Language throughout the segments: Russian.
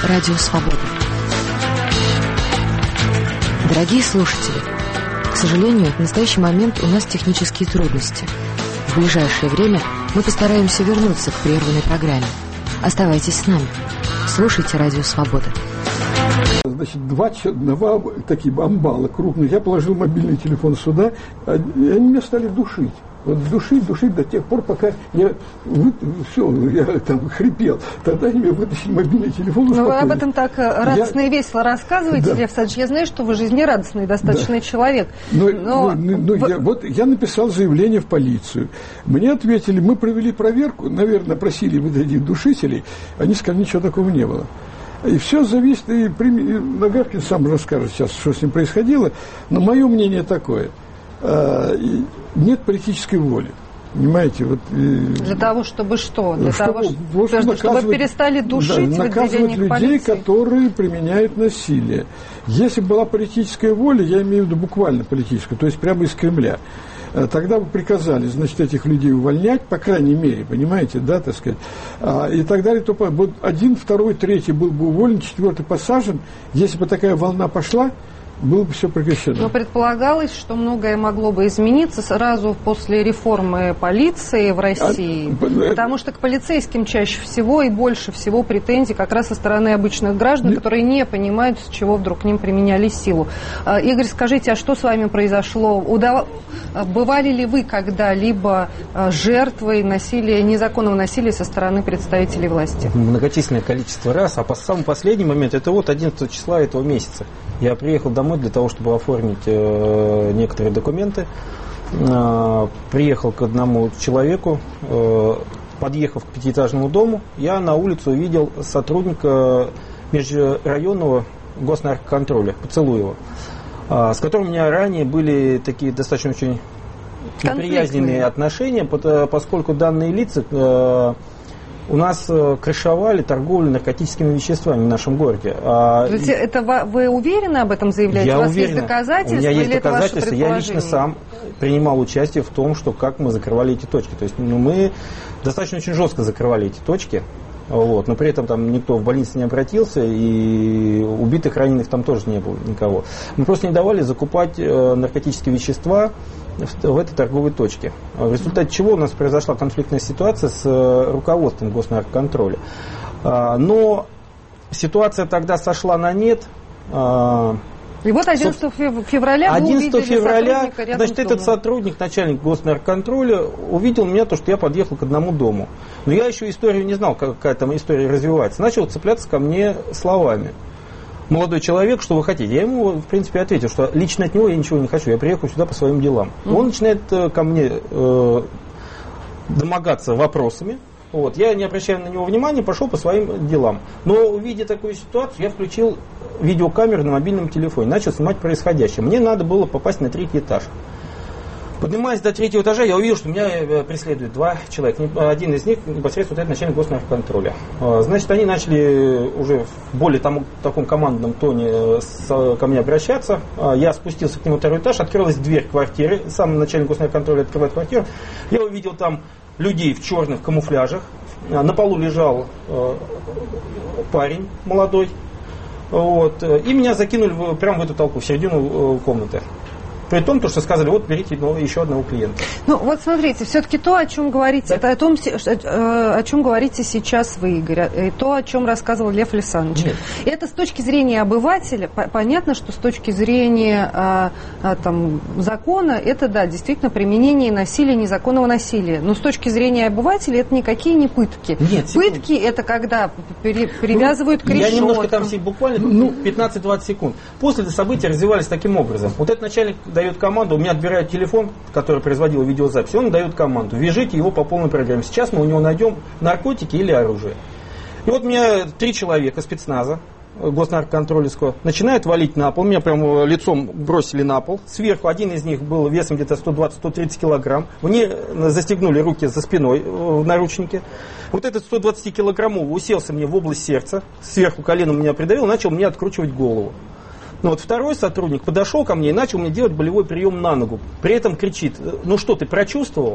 Радио Свобода. Дорогие слушатели, к сожалению, в настоящий момент у нас технические трудности. В ближайшее время мы постараемся вернуться к прерванной программе. Оставайтесь с нами. Слушайте Радио Свобода. Значит, два такие амбала крупные. Я положил мобильный телефон сюда, и они меня стали душить. Вот душить до тех пор, пока я там хрипел. Тогда они мне вытащили мобильный телефон. Ну, вы об этом так радостно и весело рассказываете, да. Лев Садович. Я знаю, что вы жизнерадостный достаточно человек. Я написал заявление в полицию. Мне ответили, мы провели проверку, наверное, просили вот этих душителей. Они сказали, ничего такого не было. И все зависит, и Нагаркин сам расскажет сейчас, что с ним происходило. Но мое мнение такое. Нет политической воли. Понимаете? Вот, для того, чтобы что? Для того, чтобы перестали душить в отделениях людей, полиции? которые применяют насилие. Если была политическая воля, я имею в виду буквально политическую, то есть прямо из Кремля, тогда бы приказали, значит, этих людей увольнять, по крайней мере, понимаете, да, так сказать, и так далее, то вот 1, 2, 3 был бы уволен, 4 посажен. Если бы такая волна пошла, было бы все прекращено. Но предполагалось, что многое могло бы измениться сразу после реформы полиции в России, потому что к полицейским чаще всего и больше всего претензий как раз со стороны обычных граждан, которые не понимают, с чего вдруг к ним применяли силу. Игорь, скажите, а что с вами произошло? Бывали ли вы когда-либо жертвой насилия, незаконного насилия со стороны представителей власти? Многочисленное количество раз, а по самому последнему моменту, это вот 11 числа этого месяца. Я приехал домой для того, чтобы оформить некоторые документы. Приехал к одному человеку, подъехав к 5-этажному дому, я на улице увидел сотрудника межрайонного госнаркоконтроля, Поцелуева, с которым у меня ранее были такие достаточно очень неприязненные отношения, поскольку данные лица у нас крышевали торговлю наркотическими веществами в нашем городе. Это вы уверены об этом заявляете? Я У вас уверен. Есть доказательства? У меня есть или доказательства. Это ваше Я лично сам принимал участие в том, как мы закрывали эти точки. То есть мы достаточно очень жестко закрывали эти точки. Вот, но при этом там никто в больнице не обратился, и убитых, раненых там тоже не было никого. Мы просто не давали закупать наркотические вещества в этой торговой точке. В результате чего у нас произошла конфликтная ситуация с руководством госнаркоконтроля. Но ситуация тогда сошла на нет. И вот 11 февраля вы увидели сотрудника рядом значит, с домом. этот сотрудник, начальник госнаркоконтроля, увидел меня, то, что я подъехал к одному дому. Но я еще историю не знал, какая там история развивается. Начал цепляться ко мне словами. Молодой человек, что вы хотите? Я ему, в принципе, ответил, что лично от него я ничего не хочу, я приехал сюда по своим делам. Он начинает ко мне домогаться вопросами. Вот, я, не обращая на него внимания, пошел по своим делам. Но, увидя такую ситуацию, я включил видеокамеру на мобильном телефоне, начал снимать происходящее. Мне надо было попасть на 3-й этаж. Поднимаясь до 3-го этажа, я увидел, что меня преследуют 2 человека. Один из них непосредственно вот начальник госнаркоконтроля. Значит, они начали уже в более таком командном тоне ко мне обращаться. Я спустился к нему на 2-й этаж, открылась дверь квартиры. Сам начальник госнаркоконтроля открывает квартиру. Я увидел там людей в черных камуфляжах. На полу лежал парень молодой. Вот, и меня закинули прямо в эту толпу, в середину комнаты. При том, что сказали, вот берите еще одного клиента. Ну вот смотрите, все-таки то, о чем говорите, да. Это о чем говорите сейчас вы, Игорь, и то, о чем рассказывал Лев Александрович. Нет. Это с точки зрения обывателя, понятно, что с точки зрения закона, это, да, действительно применение насилия, незаконного насилия. Но с точки зрения обывателя это никакие не пытки. Нет, пытки это когда привязывают к решеткам. Я немножко там буквально 15-20 секунд. После события развивались таким образом. Вот этот начальник дает команду, у меня отбирают телефон, который производил видеозапись, он дает команду, вяжите его по полной программе. Сейчас мы у него найдем наркотики или оружие. И вот меня 3 человека спецназа, госнаркоконтролевского, начинают валить на пол, меня прямо лицом бросили на пол, сверху один из них был весом где-то 120-130 килограмм, мне застегнули руки за спиной в наручнике. Вот этот 120-килограммовый уселся мне в область сердца, сверху коленом меня придавил, начал мне откручивать голову. Но вот второй сотрудник подошел ко мне и начал мне делать болевой прием на ногу. При этом кричит, ну что, ты прочувствовал?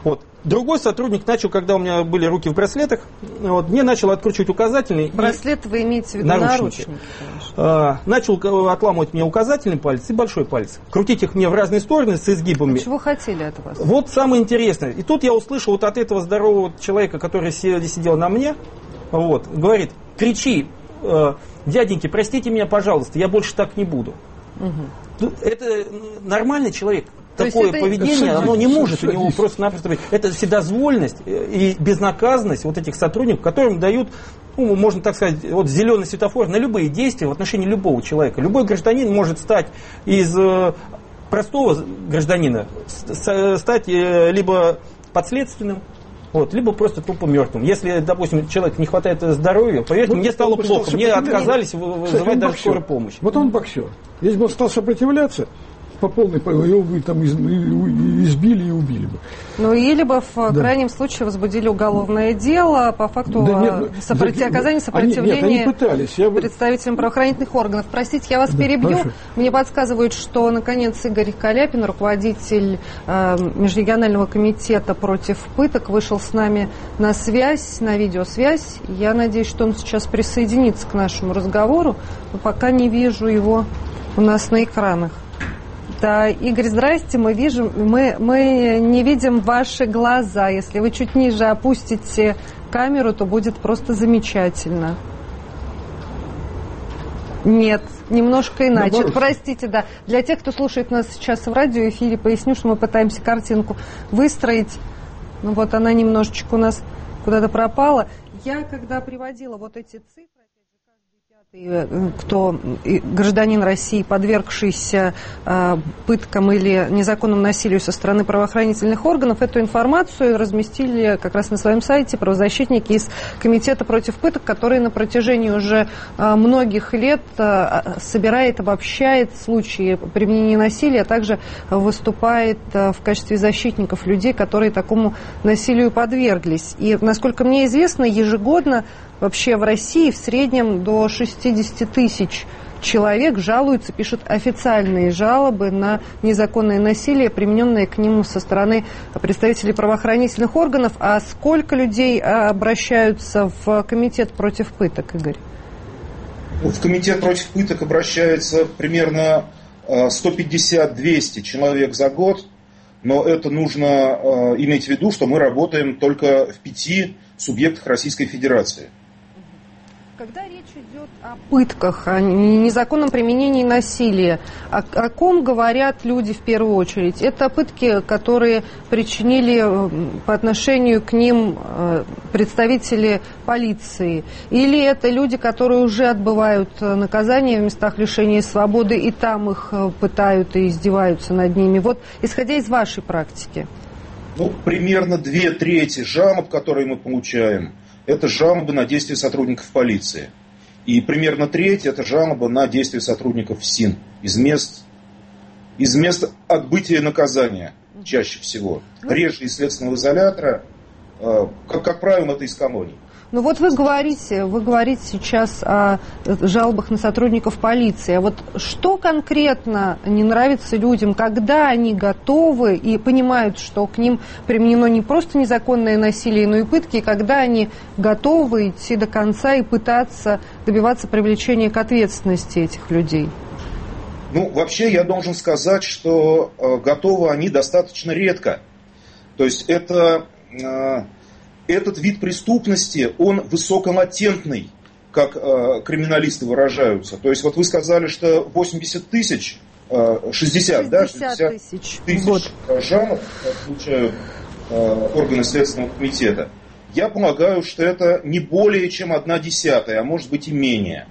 Вот. Другой сотрудник начал, когда у меня были руки в браслетах, вот, мне начал откручивать указательный. Браслет вы имеете в виду наручники? Начал отламывать мне указательный палец и большой палец. Крутить их мне в разные стороны с изгибами. Чего хотели от вас? Вот самое интересное. И тут я услышал вот от этого здорового человека, который сидел на мне, вот, говорит, кричи, дяденьки, простите меня, пожалуйста, я больше так не буду. Угу. Это нормальный человек. Такое поведение, оно не может у него просто-напросто быть. Это вседозволенность и безнаказанность вот этих сотрудников, которым дают, ну, можно так сказать, вот зеленый светофор на любые действия в отношении любого человека. Любой гражданин может стать из простого гражданина, стать либо подследственным, вот, либо просто тупо мертвым. Если, допустим, человек не хватает здоровья, поверьте, мне стало плохо, мне отказались вызывать даже скорую помощь. Вот он боксер. Если бы он стал сопротивляться, по полной, его бы там избили и убили бы. Ну или бы в крайнем случае возбудили уголовное дело по факту оказания сопротивления представителям правоохранительных органов. Простите, я вас перебью. Хорошо. Мне подсказывают, что наконец Игорь Каляпин, руководитель Межрегионального комитета против пыток, вышел с нами на связь, на видеосвязь. Я надеюсь, что он сейчас присоединится к нашему разговору, но пока не вижу его у нас на экранах. Да, Игорь, здрасте, мы не видим ваши глаза. Если вы чуть ниже опустите камеру, то будет просто замечательно. Нет, немножко иначе. Наоборот. Простите, да. Для тех, кто слушает нас сейчас в радиоэфире, поясню, что мы пытаемся картинку выстроить. Ну вот она немножечко у нас куда-то пропала. Я когда приводила вот эти цифры, кто гражданин России, подвергшийся пыткам или незаконному насилию со стороны правоохранительных органов, эту информацию разместили как раз на своем сайте правозащитники из Комитета против пыток, который на протяжении уже многих лет собирает, обобщает случаи применения насилия, а также выступает в качестве защитников людей, которые такому насилию подверглись. И, насколько мне известно, ежегодно вообще в России в среднем до 60 тысяч человек жалуются, пишут официальные жалобы на незаконное насилие, примененное к ним со стороны представителей правоохранительных органов. А сколько людей обращаются в Комитет против пыток, Игорь? В Комитет против пыток обращается примерно 150-200 человек за год, но это нужно иметь в виду, что мы работаем только в 5 субъектах Российской Федерации. Когда речь идет о пытках, о незаконном применении насилия, о ком говорят люди в первую очередь? Это пытки, которые причинили по отношению к ним представители полиции? Или это люди, которые уже отбывают наказание в местах лишения свободы, и там их пытают и издеваются над ними? Вот, исходя из вашей практики. Ну, примерно 2/3 жалоб, которые мы получаем, это жалобы на действия сотрудников полиции. И примерно 1/3 это жалобы на действия сотрудников СИН из мест отбытия наказания чаще всего. Реже из следственного изолятора, как правило, это из колоний. Ну вот вы говорите сейчас о жалобах на сотрудников полиции. А вот что конкретно не нравится людям, когда они готовы и понимают, что к ним применено не просто незаконное насилие, но и пытки, и когда они готовы идти до конца и пытаться добиваться привлечения к ответственности этих людей? Ну, вообще я должен сказать, что готовы они достаточно редко. То есть этот вид преступности, он высоколатентный, как криминалисты выражаются. То есть вот вы сказали, что 80 тысяч, 60 тысяч жалоб получают органы Следственного комитета. Я полагаю, что это не более чем 1/10, а может быть и менее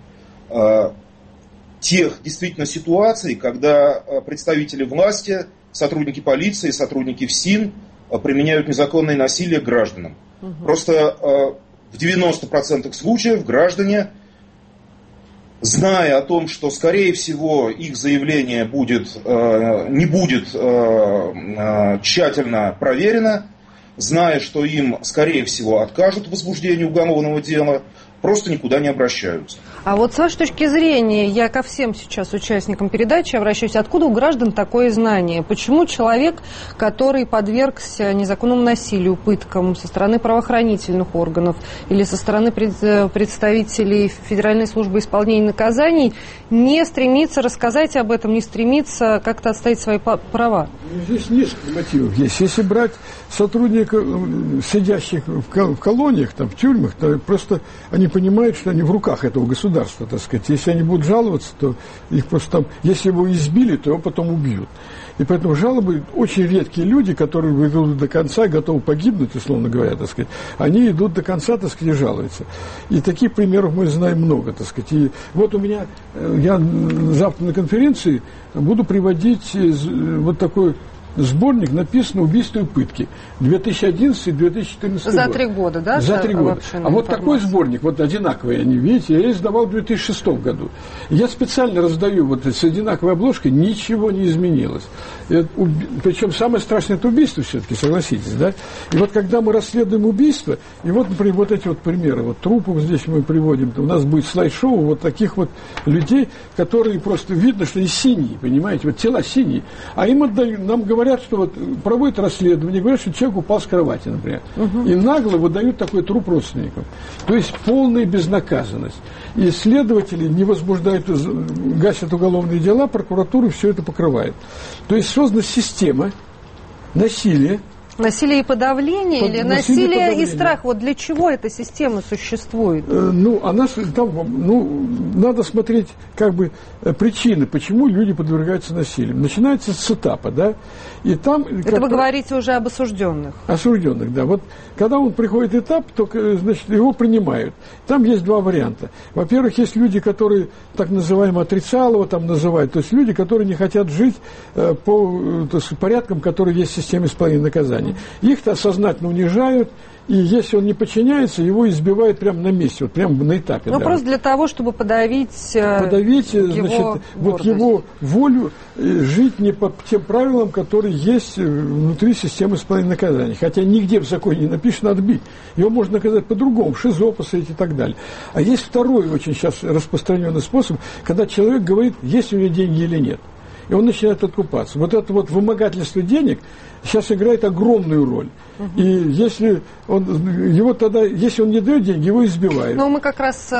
тех действительно ситуаций, когда представители власти, сотрудники полиции, сотрудники ФСИН применяют незаконное насилие к гражданам. Просто в 90% случаев граждане, зная о том, что, скорее всего, их заявление не будет тщательно проверено, зная, что им, скорее всего, откажут в возбуждении уголовного дела, просто никуда не обращаются. А вот с вашей точки зрения, я ко всем сейчас участникам передачи обращаюсь, откуда у граждан такое знание? Почему человек, который подвергся незаконному насилию, пыткам со стороны правоохранительных органов или со стороны представителей Федеральной службы исполнения наказаний, не стремится рассказать об этом, не стремится как-то отстоять свои права? Здесь несколько мотивов есть. Если брать сотрудников, сидящих в колониях, там, в тюрьмах, то просто они понимают, что они в руках этого государства, так сказать. Если они будут жаловаться, то их просто там, если его избили, то его потом убьют. И поэтому жалобы очень редкие люди, которые идут до конца и готовы погибнуть, условно говоря, так сказать, они идут до конца, так сказать, и жалуются. И таких примеров мы знаем много, так сказать. И вот у меня, я завтра на конференции буду приводить вот такой сборник, написано «Убийство и пытки» 2011-2014 год. За 3 года, да? За 3 года. А вот такой сборник, вот одинаковый они, видите, я издавал в 2006 году. Я специально раздаю вот с одинаковой обложкой, ничего не изменилось. Причем самое страшное – это убийство все-таки, согласитесь, да? И вот когда мы расследуем убийство, и вот, например, вот эти вот примеры, вот трупов здесь мы приводим, у нас будет слайд-шоу вот таких вот людей, которые просто видно, что они синие, понимаете, вот тела синие, а им отдают, нам говорят, что вот проводят расследование, говорят, что человек упал с кровати, например. И нагло выдают такой труп родственникам. То есть полная безнаказанность. И следователи не возбуждают, гасят уголовные дела, прокуратура все это покрывает. То есть создана система насилия. Насилие и подавление или насилие и страх? Вот для чего эта система существует? Она там, надо смотреть как бы причины, почему люди подвергаются насилию. Начинается с этапа, да? И там, это вы говорите уже об осужденных? Осужденных, да. Вот когда он приходит этап, то, значит, его принимают. Там есть 2 варианта. Во-первых, есть люди, которые так называемые отрицалово там называют, то есть люди, которые не хотят жить по порядкам, которые есть в системе исполнения наказаний. Их-то сознательно унижают, и если он не подчиняется, его избивают прямо на месте, вот прямо на этапе. Просто для того, чтобы подавить его, вот его волю жить не по тем правилам, которые есть внутри системы исполнения наказаний. Хотя нигде в законе не написано «отбить». Его можно наказать по-другому, в ШИЗО посадить и так далее. А есть второй очень сейчас распространенный способ, когда человек говорит, есть у него деньги или нет. И он начинает откупаться. Вот это вот вымогательство денег сейчас играет огромную роль. И если он не дает деньги, его избивают. Но мы как раз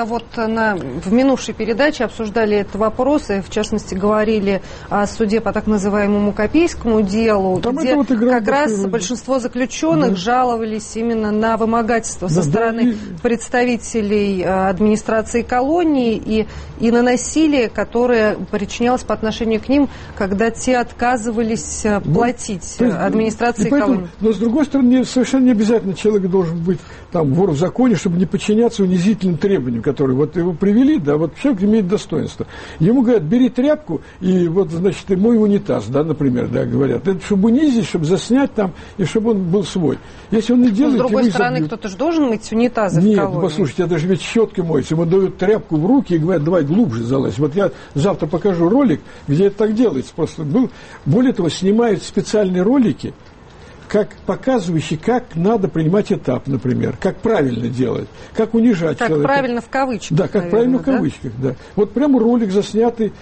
в минувшей передаче обсуждали этот вопрос, и в частности говорили о суде по так называемому Копейскому делу, там где как раз большинство заключенных жаловались именно на вымогательство со стороны представителей администрации колонии и на насилие, которое причинялось по отношению к ним, когда те отказывались платить администрации колонии. Но с другой стороны, совершенно не обязательно человек должен быть там вор в законе, чтобы не подчиняться унизительным требованиям, которые вот его привели, да, вот человек имеет достоинство. Ему говорят, бери тряпку и вот, значит, мой унитаз, да, например, да, говорят. Это чтобы унизить, чтобы заснять там, и чтобы он был свой. Если он не делает, с другой стороны, кто-то же должен мыть унитазы в колонии. Нет, послушайте, это же ведь щеткой моется. Ему дают тряпку в руки и говорят, давай глубже залазь. Вот я завтра покажу ролик, где это так делается. Просто более того, снимают специальные ролики, как показывающий, как надо принимать этап, например, как правильно делать, как унижать человека. Как правильно в кавычках. Да, как правильно в кавычках, да. Вот прямо ролик заснятый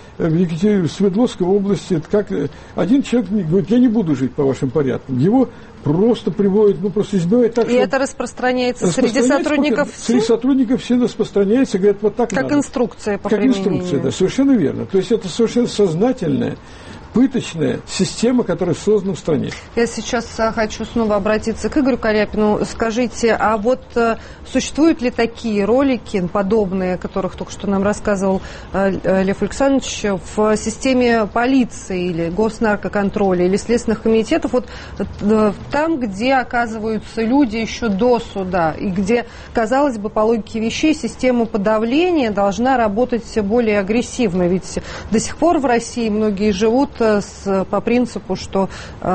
в Свердловской области, как один человек говорит, я не буду жить по вашим порядкам. Его просто приводят, просто избивают так, и это распространяется среди сотрудников СИН? Среди сотрудников СИН распространяется, говорят, вот так как надо. Инструкция по применению. Как инструкция, да, совершенно верно. То есть это совершенно сознательная, пыточная система, которая создана в стране. Я сейчас хочу снова обратиться к Игорю Коряпину. Скажите, а вот существуют ли такие ролики, подобные, о которых только что нам рассказывал Лев Александрович, в системе полиции или госнаркоконтроля или следственных комитетов, вот там, где оказываются люди еще до суда, и где, казалось бы, по логике вещей, система подавления должна работать более агрессивно, ведь до сих пор в России многие живут по принципу, что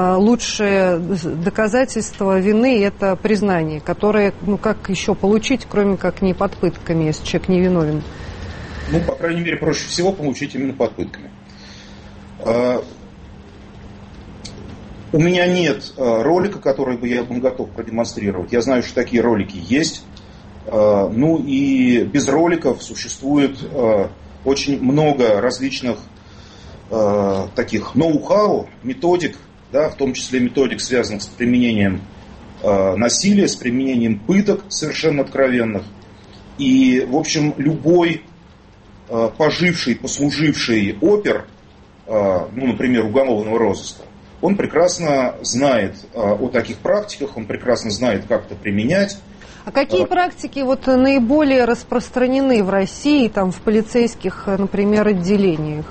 лучшее доказательство вины – это признание, которое, как еще получить, кроме как не под пытками, если человек не виновен? По крайней мере, проще всего получить именно под пытками. У меня нет ролика, который бы я был готов продемонстрировать. Я знаю, что такие ролики есть. Ну и без роликов существует очень много различных таких ноу-хау, методик, да, в том числе методик, связанных с применением насилия, с применением пыток совершенно откровенных. И, в общем, любой поживший, послуживший опер, ну, например, уголовного розыска, он прекрасно знает о таких практиках, он прекрасно знает, как это применять. А какие практики вот наиболее распространены в России, там, в полицейских, например, отделениях?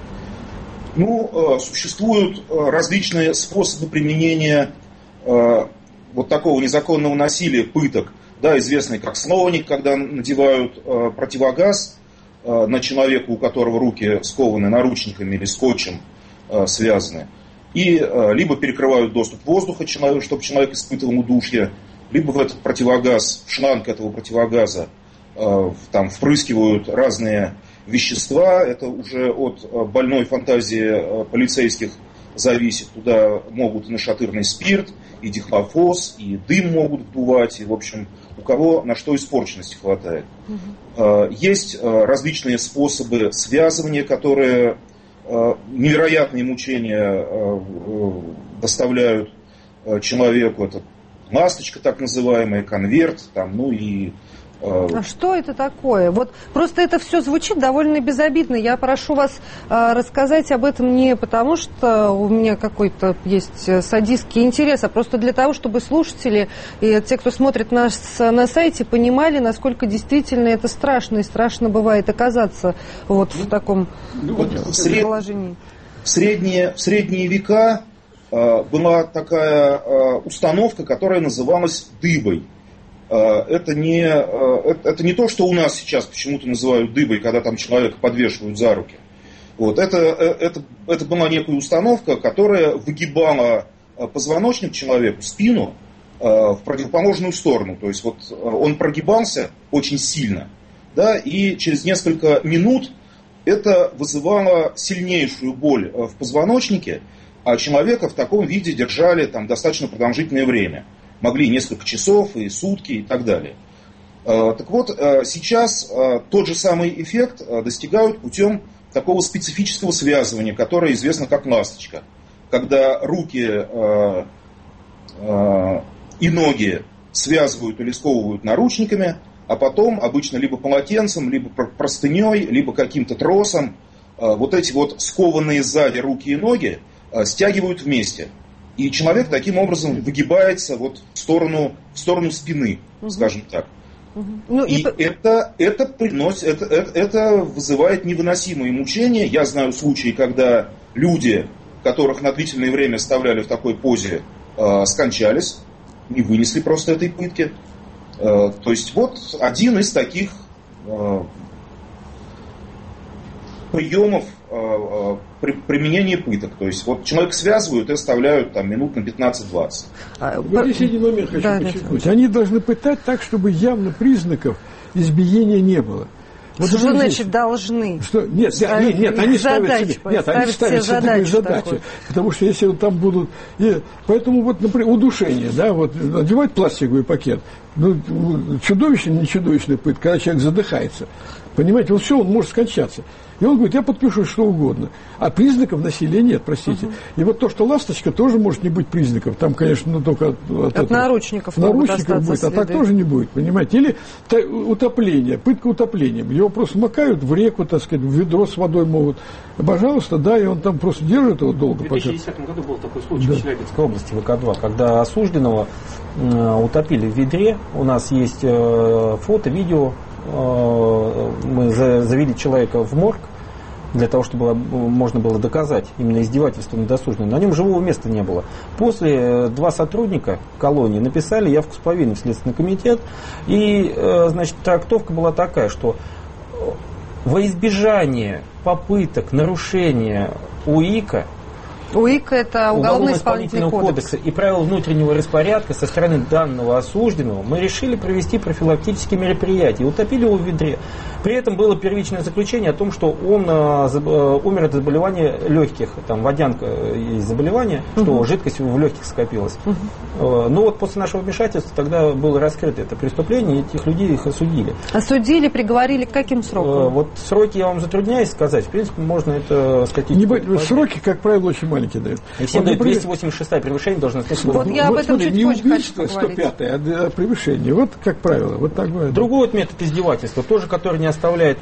Ну, существуют различные способы применения вот такого незаконного насилия, пыток, да, известный как слоник, когда надевают противогаз на человека, у которого руки скованы наручниками или скотчем связаны, и либо перекрывают доступ воздуха человеку, чтобы человек испытывал удушье, либо в этот противогаз, в шланг этого противогаза там впрыскивают разные вещества. Это уже от больной фантазии полицейских зависит. Туда могут и нашатырный спирт, и дихлофос, и дым могут вдувать, и, в общем, у кого на что испорченности хватает. Есть различные способы связывания, которые невероятные мучения доставляют человеку. Это ласточка, так называемая, конверт, там, ну и... А что это такое? Вот просто это все звучит довольно безобидно. Я прошу вас рассказать об этом не потому, что у меня какой-то есть садистский интерес, а просто для того, чтобы слушатели и те, кто смотрит нас на сайте, понимали, насколько действительно это страшно, и страшно бывает оказаться вот в таком положении. В средние века была такая установка, которая называлась дыбой. Это не то, что у нас сейчас почему-то называют дыбой, когда там человека подвешивают за руки. Вот. Это была некая установка, которая выгибала позвоночник человеку, спину, в противоположную сторону. То есть вот он прогибался очень сильно, да, и через несколько минут это вызывало сильнейшую боль в позвоночнике, а человека в таком виде держали там достаточно продолжительное время. Могли несколько часов, и сутки, и так далее. Так вот, сейчас тот же самый эффект достигают путем такого специфического связывания, которое известно как ласточка. Когда руки и ноги связывают или сковывают наручниками, а потом обычно либо полотенцем, либо простыней, либо каким-то тросом вот эти вот скованные сзади руки и ноги стягивают вместе. И человек таким образом выгибается вот в сторону спины, скажем так. Ну, и это вызывает невыносимые мучения. Я знаю случаи, когда люди, которых на длительное время оставляли в такой позе, скончались, не вынесли просто этой пытки. То есть вот один из таких приемов применения пыток. То есть вот человека связывают и оставляют там минут на 15-20. Вот здесь один момент хочу подчеркнуть. Они должны пытать так, чтобы явно признаков избиения не было. Вот что же значит должны? Что? Нет, они ставят себе задачи. Потому что если вот там будут... Поэтому вот, например, удушение, да, вот надевать пластиковый пакет, ну, чудовищная, не чудовищная пытка, когда человек задыхается. Понимаете, вот все, он может скончаться. И он говорит, я подпишу что угодно. А признаков насилия нет, простите. И вот то, что ласточка, тоже может не быть признаков. Там, конечно, только от наручников будет, а так тоже не будет, понимаете. Или утопление, пытка утоплением. Его просто макают в реку, так сказать, в ведро с водой могут. Пожалуйста, да, и он там просто держит его долго. В 2010 году был такой случай в Челябинской области, ВК-2, когда осужденного утопили в ведре. У нас есть фото, видео. Мы завели человека в морг для того, чтобы можно было доказать именно издевательство над осужденным. На нем живого места не было. После 2 сотрудника колонии написали явку с повинной в Следственный комитет. И, значит, трактовка была такая, что во избежание попыток нарушения УИКа УИК – это Уголовно-исполнительный кодекс. И правила внутреннего распорядка со стороны данного осужденного мы решили провести профилактические мероприятия. Утопили его в ведре. При этом было первичное заключение о том, что он умер от заболевания легких. Там водянка есть заболевание, что жидкость в легких скопилась. Но вот после нашего вмешательства тогда было раскрыто это преступление, и этих людей их осудили. Осудили, приговорили к каким срокам? Вот сроки я вам затрудняюсь сказать. В принципе, можно это сказать. Сроки, как правило, очень маленькие дают. И всем дают 286-е превышение должно стать. Вот я об этом чуть позже хочу поговорить. Не убийство 105-е, а превышение. Вот как правило. Вот так бывает. Другой вот метод издевательства, тоже который не оставляет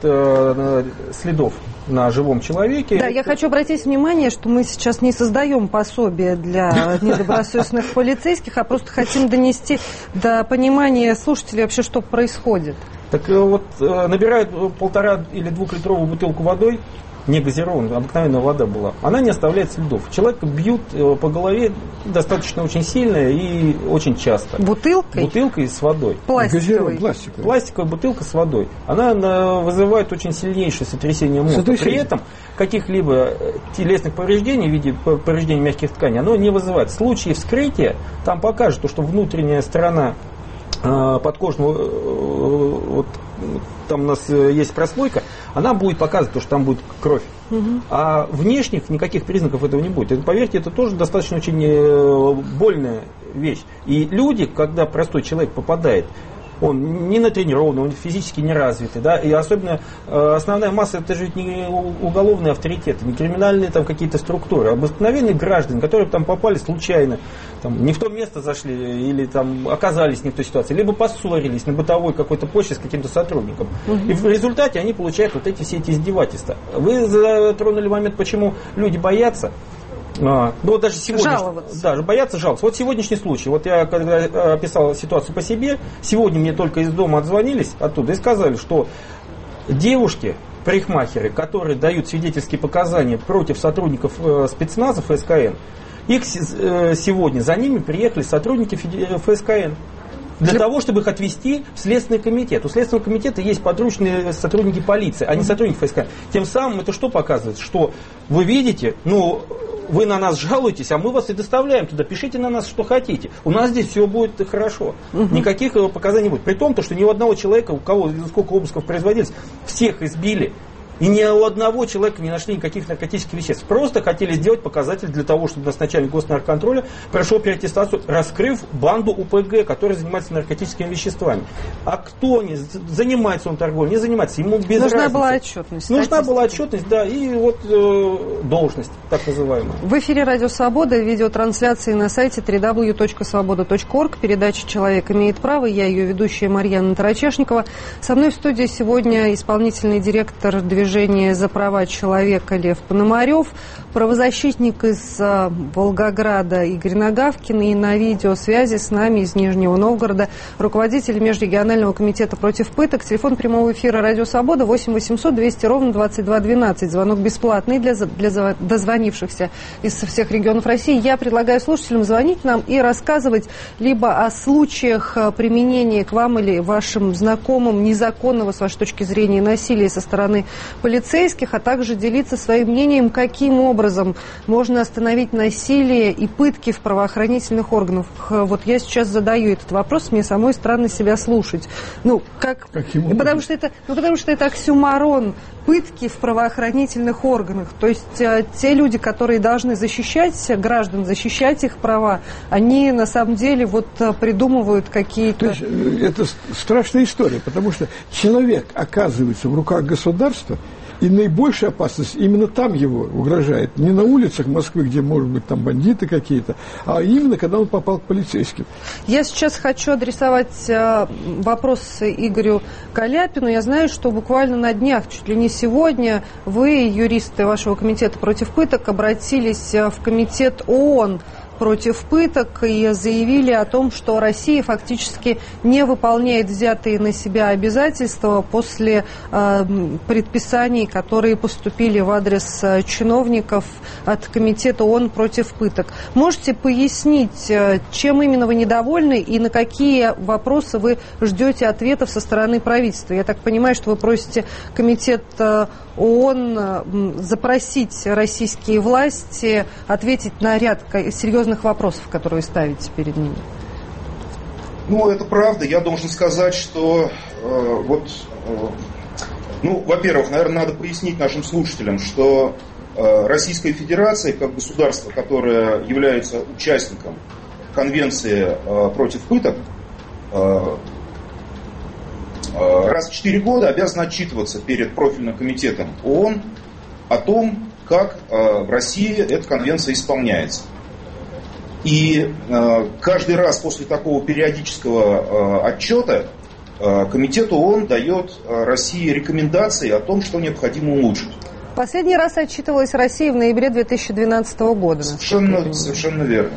следов на живом человеке. Да, я хочу обратить внимание, что мы сейчас не создаем пособие для недобросовестных полицейских, а просто хотим донести до понимания слушателей вообще, что происходит. Так вот, набирают 1,5 или 2-литровую бутылку водой, не газированная, обыкновенная вода была. Она не оставляет следов. Человека бьют по голове достаточно очень сильно и очень часто. Бутылкой? Бутылкой с водой. Пластиковой? Пластиковая бутылка с водой. Она вызывает очень сильнейшее сотрясение мозга. При этом каких-либо телесных повреждений в виде повреждений мягких тканей оно не вызывает. В случае вскрытия там покажет, что внутренняя сторона подкожного, вот там у нас есть прослойка, она будет показывать, что там будет кровь. А внешних никаких признаков этого не будет. Поверьте, это тоже достаточно очень больная вещь. И люди, когда простой человек попадает, он не натренированный, он физически не развитый, да, и особенно основная масса, это же не уголовные авторитеты, не криминальные там какие-то структуры, а обыкновенные граждане, которые там попали случайно, там, не в то место зашли или там оказались не в той ситуации, либо поссорились на бытовой какой-то почве с каким-то сотрудником. И в результате они получают вот все эти издевательства. Вы затронули момент, почему люди боятся. Ну, даже сегодня, жаловаться. Да, боятся жаловаться. Вот сегодняшний случай. Вот я когда описал ситуацию по себе, сегодня мне только из дома отзвонились оттуда и сказали, что девушки, парикмахеры, которые дают свидетельские показания против сотрудников спецназа ФСКН, их сегодня за ними приехали сотрудники ФСКН. Для того, чтобы их отвезти в Следственный комитет. У Следственного комитета есть подручные сотрудники полиции, а не сотрудники ФСК. Тем самым это что показывает? Что вы видите, вы на нас жалуетесь, а мы вас и доставляем туда. Пишите на нас, что хотите. У нас здесь все будет хорошо. Никаких показаний не будет. При том, что ни у одного человека, у кого сколько обысков производились, всех избили. И ни у одного человека не нашли никаких наркотических веществ. Просто хотели сделать показатель для того, чтобы у нас начальник госнаркоконтроля прошел переаттестацию, раскрыв банду УПГ, которая занимается наркотическими веществами. А кто не занимается он торговлей, не занимается, ему без разницы. Нужна была отчетность. Нужна была отчетность, да, и вот должность, так называемая. В эфире «Радио Свобода», видеотрансляции на сайте www.svoboda.org, передача «Человек имеет право». Я ее ведущая Марьяна Тарачешникова. Со мной в студии сегодня исполнительный директор движения «За права человека» Лев Пономарев, правозащитник из Волгограда Игорь Нагавкин и на видеосвязи с нами из Нижнего Новгорода руководитель Межрегионального комитета против пыток. Телефон прямого эфира «Радио Свобода» 8 800 200 ровно 22 12. Звонок бесплатный для дозвонившихся из всех регионов России. Я предлагаю слушателям звонить нам и рассказывать либо о случаях применения к вам или вашим знакомым незаконного, с вашей точки зрения, насилия со стороны полицейских, а также делиться своим мнением, каким образом можно остановить насилие и пытки в правоохранительных органах. Вот я сейчас задаю этот вопрос, мне самой странно себя слушать. Потому что это оксюморон. Пытки в правоохранительных органах. То есть те люди, которые должны защищать граждан, защищать их права, они на самом деле придумывают какие-то... То есть это страшная история, потому что человек оказывается в руках государства, и наибольшая опасность именно там его угрожает. Не на улицах Москвы, где, может быть, там бандиты какие-то, а именно, когда он попал к полицейским. Я сейчас хочу адресовать вопрос Игорю Каляпину. Я знаю, что буквально на днях, чуть ли не сегодня, вы, юристы вашего комитета против пыток, обратились в комитет ООН против пыток и заявили о том, что Россия фактически не выполняет взятые на себя обязательства после предписаний, которые поступили в адрес чиновников от Комитета ООН против пыток. Можете пояснить, чем именно вы недовольны и на какие вопросы вы ждете ответов со стороны правительства? Я так понимаю, что вы просите Комитет ООН запросить российские власти ответить на ряд серьезных вопросов, которые ставите перед ними? Ну, это правда. Я должен сказать, что во-первых, наверное, надо пояснить нашим слушателям, что Российская Федерация, как государство, которое является участником Конвенции против пыток, раз в 4 года обязана отчитываться перед профильным комитетом ООН о том, как в России эта конвенция исполняется. И каждый раз после такого периодического отчета комитет ООН дает России рекомендации о том, что необходимо улучшить. Последний раз отчитывалась Россия в ноябре 2012 года. Совершенно верно.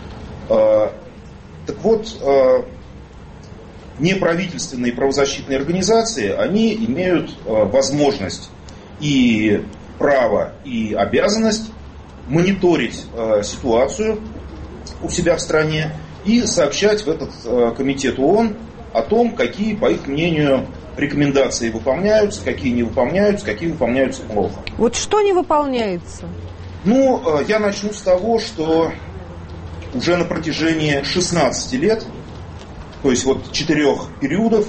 Так вот, неправительственные правозащитные организации, они имеют возможность и право, и обязанность мониторить ситуацию у себя в стране и сообщать в этот комитет ООН о том, какие, по их мнению, рекомендации выполняются, какие не выполняются, какие выполняются плохо. Вот что не выполняется? Я начну с того, что уже на протяжении 16 лет, то есть 4 периодов,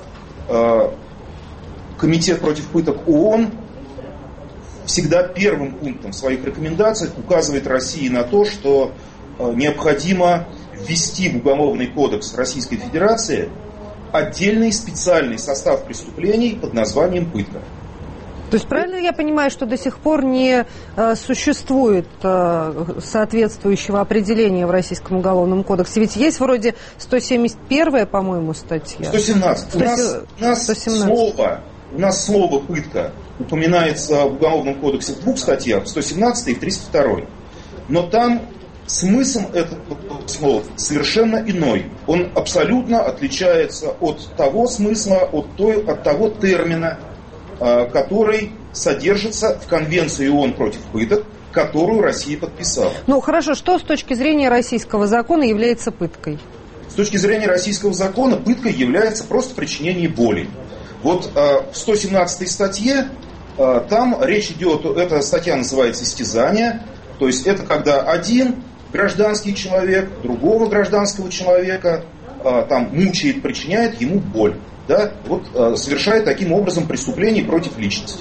Комитет против пыток ООН всегда первым пунктом в своих рекомендациях указывает России на то, что необходимо ввести в Уголовный кодекс Российской Федерации отдельный специальный состав преступлений под названием пытка. То есть правильно я понимаю, что до сих пор не существует соответствующего определения в Российском уголовном кодексе? Ведь есть вроде 171-я, по-моему, статья. 117. У нас слово «пытка» упоминается в Уголовном кодексе в 2 статьях, в 117 и в 302. Но там смысл этого слова совершенно иной. Он абсолютно отличается от того смысла, от того термина, который содержится в Конвенции ООН против пыток, которую Россия подписала. Хорошо, что с точки зрения российского закона является пыткой? С точки зрения российского закона пыткой является просто причинение боли. В 117 статье там речь идет, эта статья называется «Истязание», то есть это когда один гражданский человек другого гражданского человека мучает, причиняет ему боль. Да, совершает таким образом преступление против личности.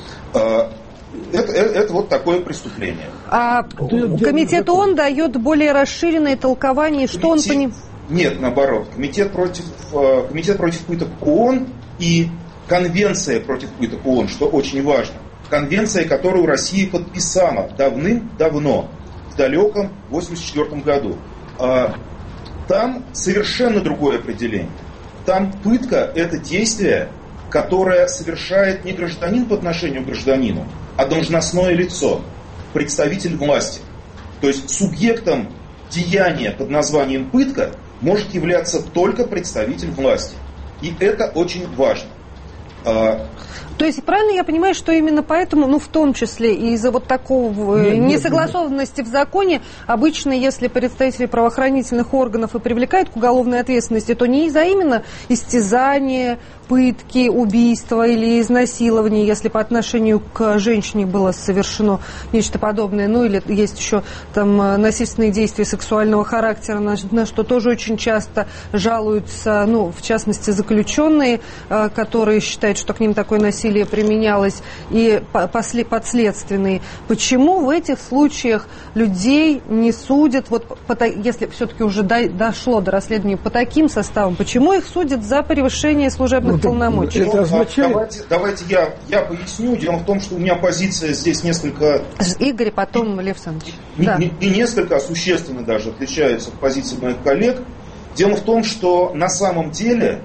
Это такое преступление. А комитет ООН дает более расширенное толкование, что он понимает? Нет, наоборот. Комитет против пыток ООН и Конвенция против пыток ООН, что очень важно. Конвенция, которую Россия подписала давным-давно, в далеком 1984 году. Там совершенно другое определение. Там пытка – это действие, которое совершает не гражданин по отношению к гражданину, а должностное лицо, представитель власти. То есть субъектом деяния под названием пытка может являться только представитель власти. И это очень важно. То есть правильно я понимаю, что именно поэтому, в том числе из-за такого несогласованности в законе, обычно, если представители правоохранительных органов и привлекают к уголовной ответственности, то не из-за именно истязания, пытки, убийства или изнасилования, если по отношению к женщине было совершено нечто подобное, или есть еще насильственные действия сексуального характера, на что тоже очень часто жалуются, в частности, заключенные, которые считают, что к ним такое насилие применялось, и подследственные. Почему в этих случаях людей не судят, если все-таки уже дошло до расследования по таким составам, почему их судят за превышение служебных полномочий? Это означает... Давайте я поясню. Дело в том, что у меня позиция здесь несколько... Игорь, потом Лев Александрович. Не несколько, а существенно даже отличается от позиции моих коллег. Дело в том, что на самом деле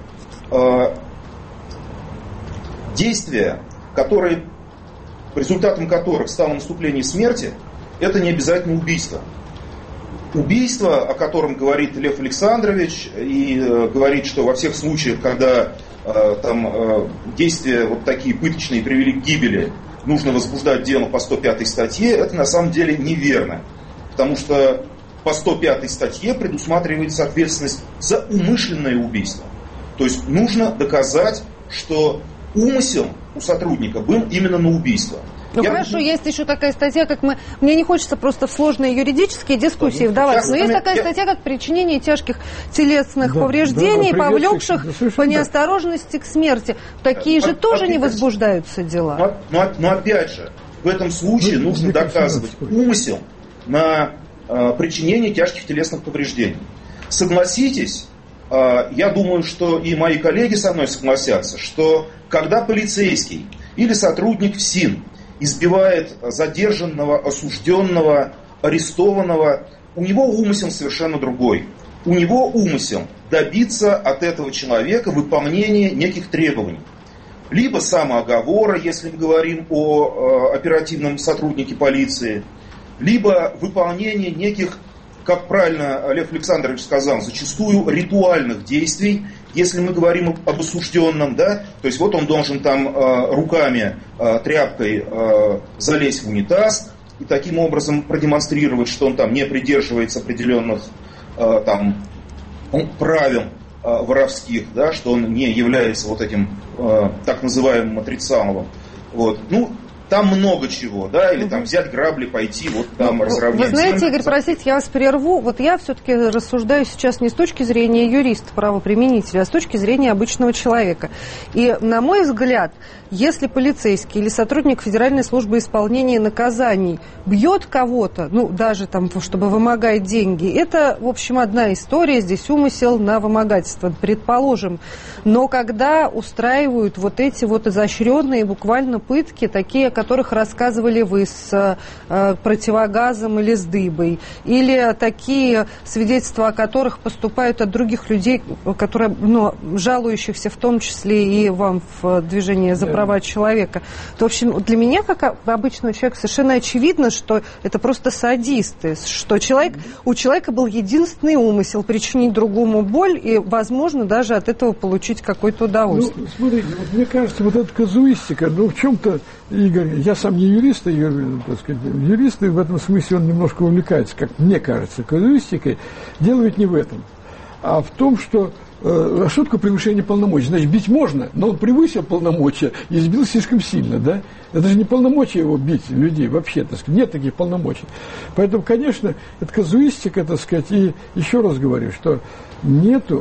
действия, результатом которых стало наступление смерти, это не обязательно убийство. Убийство, о котором говорит Лев Александрович, и говорит, что во всех случаях, когда действия такие пыточные привели к гибели, нужно возбуждать дело по 105 статье, это на самом деле неверно. Потому что по 105 статье предусматривается ответственность за умышленное убийство. То есть нужно доказать, что умысел у сотрудника был именно на убийство. Ну хорошо, есть еще такая статья, как мне не хочется просто в сложные юридические дискуссии вдаваться, но есть такая статья, как причинение тяжких телесных повреждений, повлекших по неосторожности к смерти. Такие же тоже не возбуждаются дела. Но опять же, в этом случае нужно доказывать умысел на причинение тяжких телесных повреждений. Согласитесь, я думаю, что и мои коллеги со мной согласятся, что когда полицейский или сотрудник ФСИН избивает задержанного, осужденного, арестованного, у него умысел совершенно другой. У него умысел добиться от этого человека выполнения неких требований. Либо самооговора, если мы говорим о оперативном сотруднике полиции, либо выполнение неких, как правильно Лев Александрович сказал, зачастую ритуальных действий, если мы говорим об осужденном, да, то есть вот он должен там руками, тряпкой залезть в унитаз и таким образом продемонстрировать, что он там не придерживается определенных там правил воровских, да, что он не является вот этим так называемым отрицаловым. Вот. Ну, там много чего, да, или там взять грабли, пойти, вот там разровнять. Вы знаете, Игорь, простите, я вас прерву. Вот я все-таки рассуждаю сейчас не с точки зрения юриста, правоприменителя, а с точки зрения обычного человека. И, на мой взгляд, если полицейский или сотрудник Федеральной службы исполнения наказаний бьет кого-то, ну, даже там, чтобы вымогать деньги, это, в общем, одна история, здесь умысел на вымогательство, предположим. Но когда устраивают вот эти вот изощренные буквально пытки, такие, о которых рассказывали вы с противогазом или с дыбой, или такие свидетельства, о которых поступают от других людей, которые, ну, жалующихся в том числе и вам в движении за права человека, то, в общем, для меня, как обычного человека, совершенно очевидно, что это просто садисты, что у человека был единственный умысел причинить другому боль и, возможно, даже от этого получить какое-то удовольствие. Ну, смотрите, вот мне кажется, вот эта казуистика, ну, в чем-то, Игорь, я сам не юрист, так сказать, юристы в этом смысле он немножко увлекается, как мне кажется, казуистикой. Дело ведь не в этом, а в том, что что такое превышение полномочий? Значит, бить можно, но он превысил полномочия и сбил слишком сильно, да? Это же не полномочия его бить людей вообще, так сказать, нет таких полномочий. Поэтому, конечно, это казуистика, так сказать, и еще раз говорю, что нету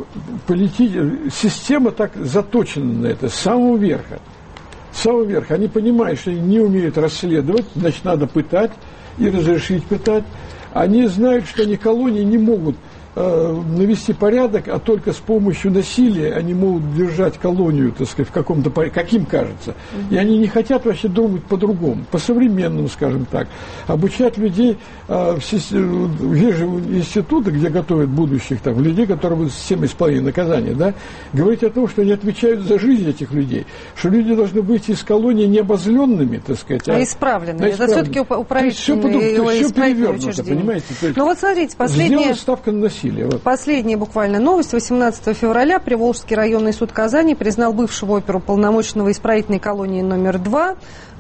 система так заточена на это с самого верха. С самого верха. Они понимают, что они не умеют расследовать, значит, надо пытать и разрешить пытать. Они знают, что они колонии не могут навести порядок, а только с помощью насилия они могут держать колонию, так сказать, в каком-то порядке, каким кажется. И они не хотят вообще думать по-другому, по-современному, скажем так. Обучать людей, есть же институты, где готовят будущих там, людей, которые будут с 7,5 наказания, да, говорить о том, что они отвечают за жизнь этих людей, что люди должны выйти из колонии не обозленными, так сказать, а исправленными. Это все-таки управительные все перевернуто, понимаете? Ну вот смотрите, сделана ставка на насилие. Последняя буквально новость. 18 февраля Приволжский районный суд Казани признал бывшего оперуполномоченного исправительной колонии номер 2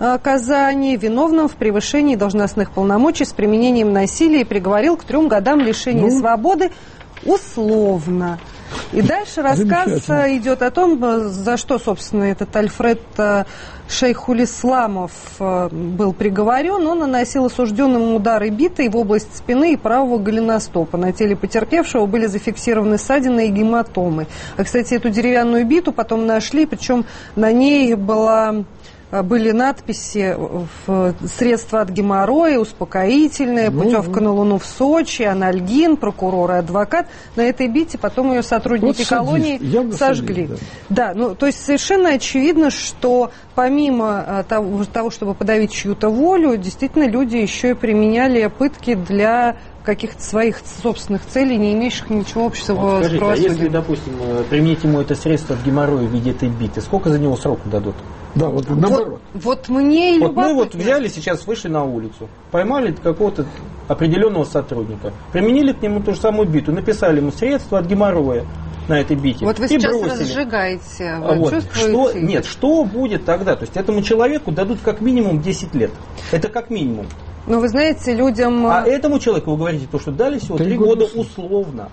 Казани виновным в превышении должностных полномочий с применением насилия и приговорил к 3 годам лишения свободы условно. И дальше рассказ идет о том, за что, собственно, этот Альфред Шейхулисламов был приговорен. Он наносил осужденным удары битой в область спины и правого голеностопа. На теле потерпевшего были зафиксированы ссадины и гематомы. А, кстати, эту деревянную биту потом нашли, причем на ней были надписи «Средства от геморроя», «Успокоительные», «Путевка на Луну в Сочи», «Анальгин», «Прокурор и адвокат». На этой бите потом ее сотрудники колонии сожгли. Да, ну, то есть совершенно очевидно, что помимо того, чтобы подавить чью-то волю, действительно люди еще и применяли пытки для каких-то своих собственных целей, не имеющих ничего общего с правосудием. А если, допустим, применить ему это средство от геморроя в виде этой биты, сколько за него сроку дадут? Да, вот наоборот. Вот мне и любопытно. Мы вот взяли сейчас, вышли на улицу, поймали какого-то определенного сотрудника, применили к нему ту же самую биту, написали ему средство от геморроя на этой бите. Вот вы сейчас разжигаете, вы чувствуете? Что будет тогда? То есть этому человеку дадут как минимум 10 лет. Это как минимум. Но вы знаете, людям... А этому человеку вы говорите, что дали всего 3 года условно.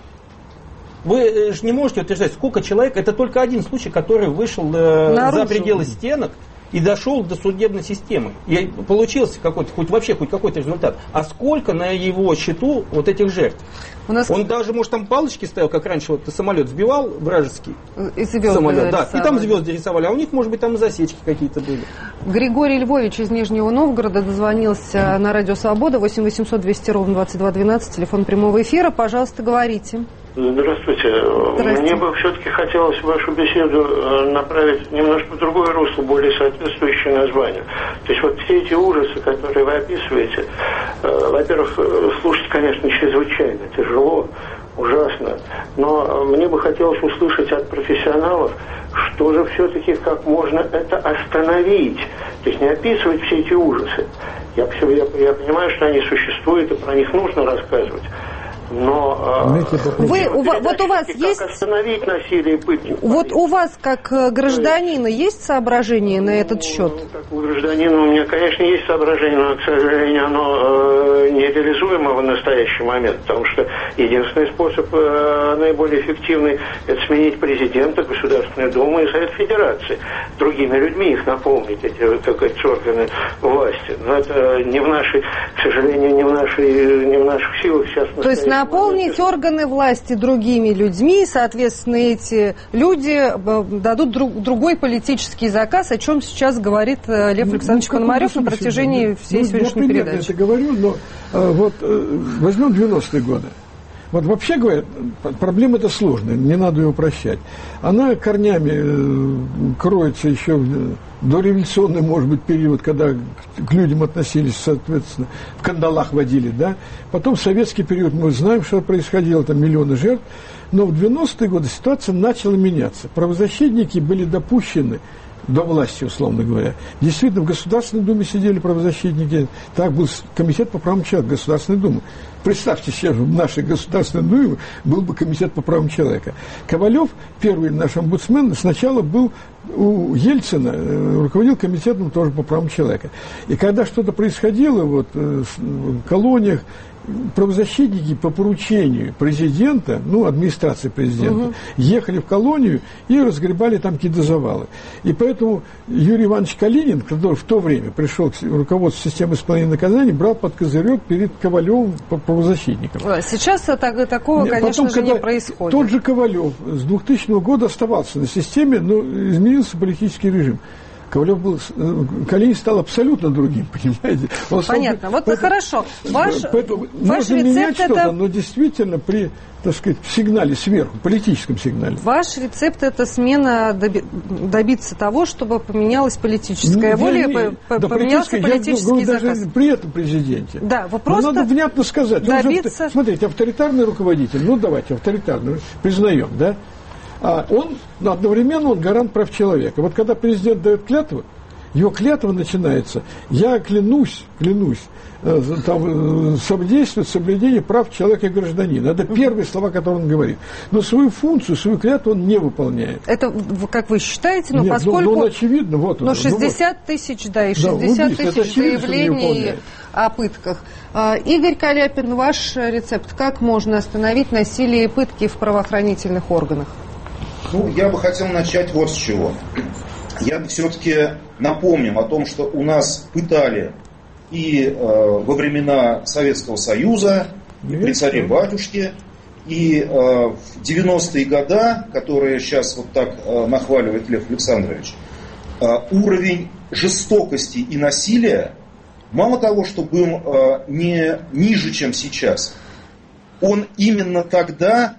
Вы же не можете утверждать, сколько человек, это только один случай, который вышел за пределы стенок и дошел до судебной системы. И получился хоть какой-то результат. А сколько на его счету вот этих жертв? Он даже, может, там палочки ставил, как раньше вот самолет сбивал вражеский самолет, да, и там звезды рисовали, а у них, может быть, там засечки какие-то были. Григорий Львович из Нижнего Новгорода дозвонился на Радио Свобода, 8 800 200 ровно 2212, телефон прямого эфира. Пожалуйста, говорите. Здравствуйте. Мне бы все-таки хотелось вашу беседу направить немножко в другое русло, более соответствующее названию. То есть вот все эти ужасы, которые вы описываете, во-первых, слушать, конечно, чрезвычайно тяжело, ужасно, но мне бы хотелось услышать от профессионалов, что же все-таки, как можно это остановить. То есть не описывать все эти ужасы. Я понимаю, что они существуют, и про них нужно рассказывать. Но вот у вас есть остановить насилие и пытки? Вот у вас, как гражданина, есть соображения на этот счет? Как у гражданина у меня, конечно, есть соображение, но, к сожалению, оно нереализуемо в настоящий момент, потому что единственный способ наиболее эффективный – это сменить президента, Государственную Думу и Совет Федерации. Другими людьми их наполнить, эти, как говорится, органы власти. Но это не в нашей, к сожалению, не в наших силах сейчас. То есть наполнить органы власти другими людьми, соответственно, эти люди дадут другой политический заказ, о чем сейчас говорит Лев Александрович Пономарев на протяжении всей сегодняшней передачи. Я это говорю, но вот возьмем 90-е годы. Вот вообще говоря, проблема эта сложная, не надо ее упрощать. Она корнями кроется еще в дореволюционный, может быть, период, когда к людям относились, соответственно, в кандалах водили, да. Потом в советский период мы знаем, что происходило, там миллионы жертв. Но в 90-е годы ситуация начала меняться. Правозащитники были допущены до власти, условно говоря. Действительно, в Государственной Думе сидели правозащитники. Так был комитет по правам человека Государственной Думы. Представьте себе, в нашей Государственной Думе был бы комитет по правам человека. Ковалев, первый наш омбудсмен, сначала был у Ельцина, руководил комитетом тоже по правам человека. И когда что-то происходило вот, в колониях, правозащитники по поручению президента, ну, администрации президента, ехали в колонию и разгребали там какие-то завалы. И поэтому Юрий Иванович Калинин, который в то время пришел к руководству системы исполнения наказаний, брал под козырек перед Ковалевым по правозащитникам. Сейчас такого, конечно же, не происходит. Тот же Ковалев с 2000 года оставался на системе, но изменился политический режим. Калинин стал абсолютно другим, понимаете? Понятно. Вот хорошо. Ваш можно менять что-то, но действительно при, так сказать, сигнале сверху, политическом сигнале. Ваш рецепт – это смена, добиться того, чтобы поменялась политическая воля, поменялся политический заказ. Даже при этом президенте. Да, вы просто надо внятно сказать. Добиться... Смотрите, авторитарный руководитель, ну давайте, авторитарный, признаем, да? Одновременно он гарант прав человека. Вот когда президент дает клятву, его клятва начинается: я клянусь содействовать соблюдению прав человека и гражданина. Это первые слова, которые он говорит. Но свою функцию, свою клятву он не выполняет. Это, как вы считаете, Нет, поскольку... очевидно, вот он. 60 тысяч, да, и 60 тысяч заявлений о пытках. Игорь Каляпин, ваш рецепт: как можно остановить насилие и пытки в правоохранительных органах? Я бы хотел начать вот с чего. Я бы все-таки напомнил о том, что у нас пытали и во времена Советского Союза, и при царе-батюшке, и в 90-е годы, которые сейчас вот так нахваливает Лев Александрович, уровень жестокости и насилия, мало того, что был не ниже, чем сейчас, он именно тогда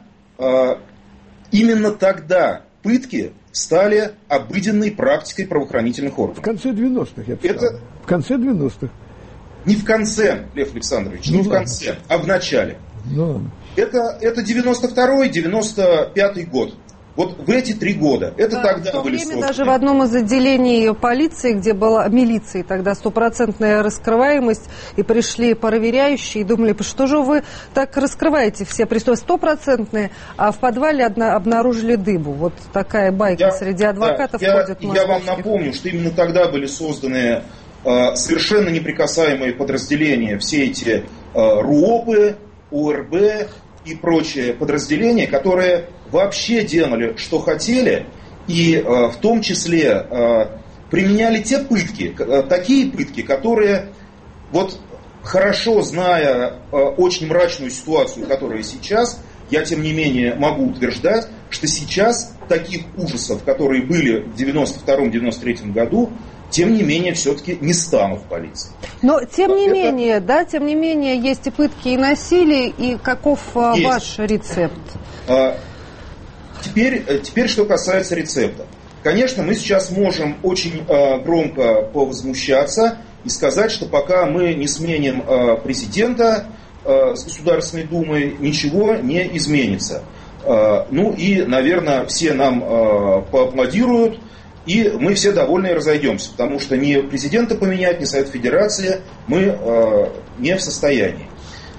пытки стали обыденной практикой правоохранительных органов. В конце 90-х, я писал. В конце 90-х. Не в конце, Лев Александрович, не в конце, а в начале. Это 92-й, 95-й год. Вот в эти 3 года. Это тогда были созданы. Даже в одном из отделений полиции, где была милиции, тогда 100% раскрываемость, и пришли проверяющие и думали, что же вы так раскрываете все преступления 100%, а в подвале обнаружили дыбу. Вот такая байка среди адвокатов ходит. Я вам напомню, что именно тогда были созданы совершенно неприкасаемые подразделения, все эти РУОПы, ОРБ и прочие подразделения, которые вообще делали, что хотели, и в том числе применяли те пытки, такие пытки, которые, вот хорошо зная очень мрачную ситуацию, которая сейчас, я тем не менее могу утверждать, что сейчас таких ужасов, которые были в 92-93 году, тем не менее, все-таки не стану в полиции. Но, тем не менее, есть и пытки, и насилие, и каков ваш рецепт? Теперь, что касается рецепта. Конечно, мы сейчас можем очень громко повозмущаться и сказать, что пока мы не сменим президента с Государственной Думой, ничего не изменится. Ну и, наверное, все нам поаплодируют, и мы все довольны и разойдемся, потому что ни президента поменять, ни Совет Федерации мы не в состоянии.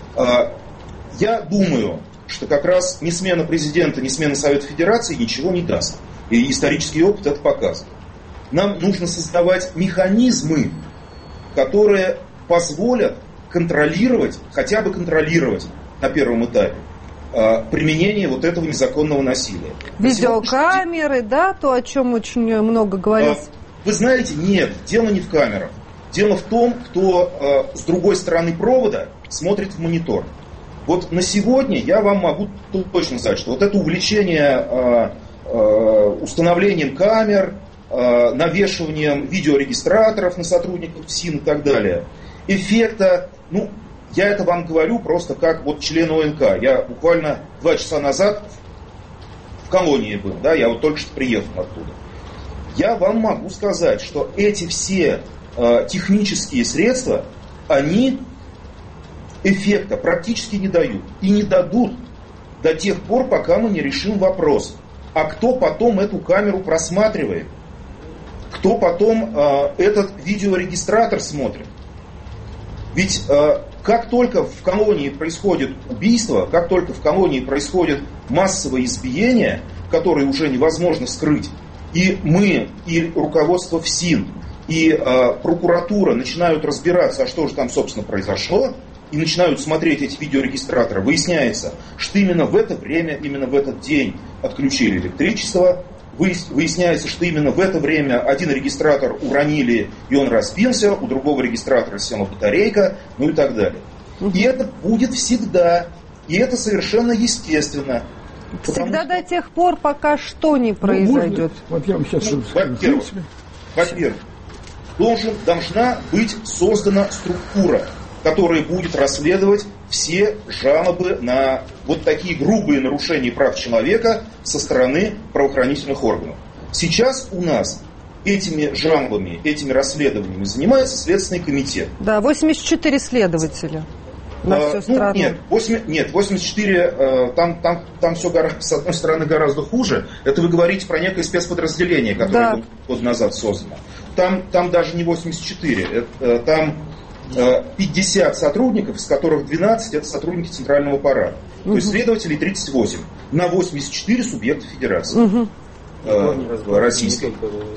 Я думаю, что как раз ни смена президента, ни смена Совета Федерации ничего не даст. И исторический опыт это показывает. Нам нужно создавать механизмы, которые позволят контролировать, хотя бы контролировать на первом этапе, применение вот этого незаконного насилия. Видеокамеры, да, то, о чем очень много говорится. Вы знаете, нет, дело не в камерах. Дело в том, кто с другой стороны провода смотрит в монитор. Вот на сегодня я вам могу точно сказать, что вот это увлечение установлением камер, навешиванием видеорегистраторов на сотрудников ФСИН и так далее, эффекта, я это вам говорю просто как вот член ОНК. Я буквально 2 часа назад в колонии был, да, я вот только что приехал оттуда. Я вам могу сказать, что эти все технические средства, они эффекта практически не дают. И не дадут до тех пор, пока мы не решим вопрос. А кто потом эту камеру просматривает? Кто потом этот видеорегистратор смотрит? Ведь как только в колонии происходит убийство, как только в колонии происходит массовое избиение, которое уже невозможно скрыть, и мы, и руководство ФСИН, и прокуратура начинают разбираться, а что же там, собственно, произошло, и начинают смотреть эти видеорегистраторы, выясняется, что именно в это время, именно в этот день отключили электричество, выясняется, что именно в это время один регистратор уронили, и он разбился, у другого регистратора села батарейка, ну и так далее. И это будет всегда, и это совершенно естественно. Всегда до тех пор, пока что не произойдет. Вот я вам сейчас во-первых, должна быть создана структура, которая будет расследовать все жалобы на вот такие грубые нарушения прав человека со стороны правоохранительных органов. Сейчас у нас этими жалобами, этими расследованиями занимается Следственный комитет. Да, 84 следователя на всю страну. Нет, 84, там все с одной стороны гораздо хуже. Это вы говорите про некое спецподразделение, которое год назад создано. Там даже не 84, там 50 сотрудников, из которых 12 это сотрудники Центрального аппарата. То есть следователей 38 на 84 субъекта федерации российской.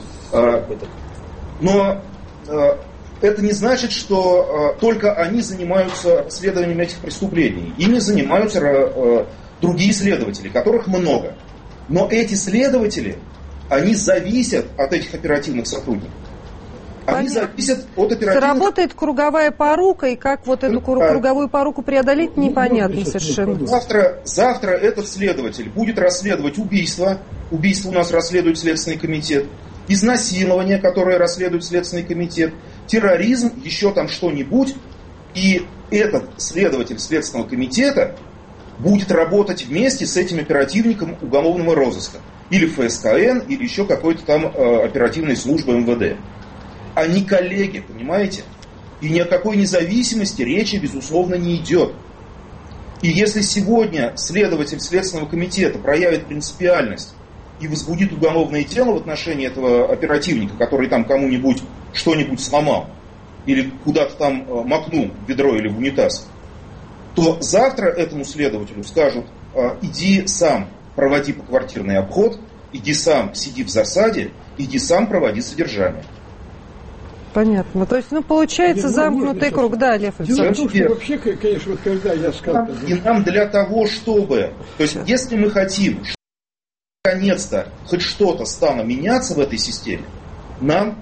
Но это не значит, что только они занимаются расследованием этих преступлений. Ими занимаются другие следователи, которых много. Но эти следователи, они зависят от этих оперативных сотрудников. Они зависят от оперативных... Сработает круговая порука, и как вот эту круговую поруку преодолеть, непонятно совершенно. Завтра этот следователь будет расследовать убийство. Убийство у нас расследует Следственный комитет. Изнасилование, которое расследует Следственный комитет. Терроризм, еще там что-нибудь. И этот следователь Следственного комитета будет работать вместе с этим оперативником уголовного розыска. Или ФСКН, или еще какой-то там оперативной службы МВД. Они коллеги, понимаете? И ни о какой независимости речи, безусловно, не идет. И если сегодня следователь Следственного комитета проявит принципиальность и возбудит уголовное дело в отношении этого оперативника, который там кому-нибудь что-нибудь сломал, или куда-то там макнул в ведро или в унитаз, то завтра этому следователю скажут: иди сам проводи поквартирный обход, иди сам сиди в засаде, иди сам проводи содержание. Понятно. То есть, получается замкнутый круг. Да, Лев Александрович. Вообще, конечно, вот когда я сказал... И нам для того, чтобы... То есть, если мы хотим, чтобы наконец-то хоть что-то стало меняться в этой системе, нам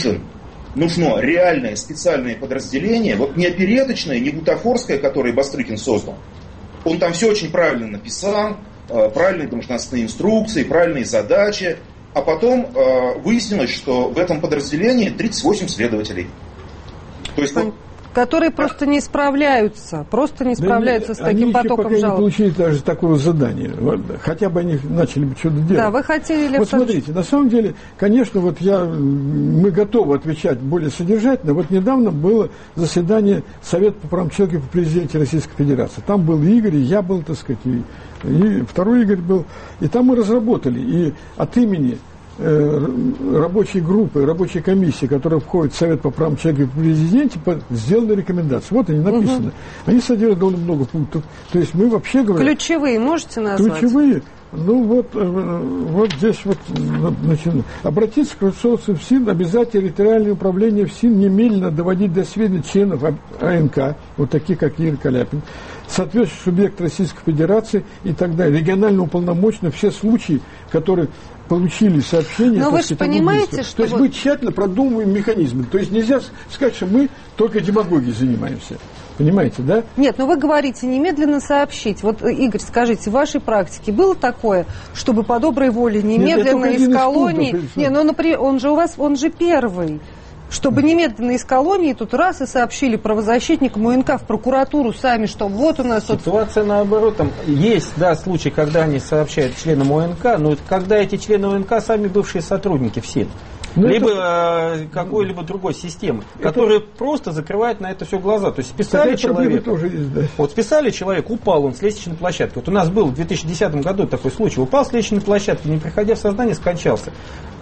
нужно реальное специальное подразделение, вот не опереточное, не бутафорское, которое Бастрыкин создал. Он там все очень правильно написал, правильные должностные инструкции, правильные задачи, а потом выяснилось, что в этом подразделении 38 следователей. То есть которые просто не справляются, с таким потоком жалоб. Они не получили даже такого задания. Хотя бы они начали бы что-то делать. Да, вы хотели... Вот смотрите, на самом деле, конечно, мы готовы отвечать более содержательно. Вот недавно было заседание Совета по правам человека при президенте Российской Федерации. Там был Игорь, и я был, так сказать, и второй Игорь был. И там мы разработали, и от имени рабочей группы, рабочей комиссии, которая входит в Совет по правам человека при президенте, сделаны рекомендации. Вот они написаны. Угу. Они содержат довольно много пунктов. То есть мы вообще говорим... Ключевые можете назвать? Ключевые. Ну вот здесь вот начинаю. Обратиться к Конституции в СИН, обязать территориальное управление в СИН немедленно доводить до сведения членов АНК, вот таких, как Игорь Каляпин, соответствующий субъект Российской Федерации и так далее, регионально уполномочены все случаи, которые получили сообщения. Но вы же понимаете, что... То есть мы тщательно продумываем механизмы. То есть нельзя сказать, что мы только демагогией занимаемся. Понимаете, да? Нет, но вы говорите немедленно сообщить. Вот, Игорь, скажите, в вашей практике было такое, чтобы по доброй воле немедленно из колонии... Нет, ну, например, он же первый. Чтобы немедленно из колонии тут раз и сообщили правозащитникам УНК в прокуратуру сами, что вот у нас... Ситуация наоборот. Там есть, да, случаи, когда они сообщают членам УНК, но когда эти члены УНК сами бывшие сотрудники в СИН. Либо какой-либо другой системы, которые просто закрывают на это все глаза. То есть списали человека, есть, да. Вот списали человек, упал он с лестничной площадки. Вот у нас был в 2010 году такой случай. Упал с лестничной площадки, не приходя в сознание, скончался.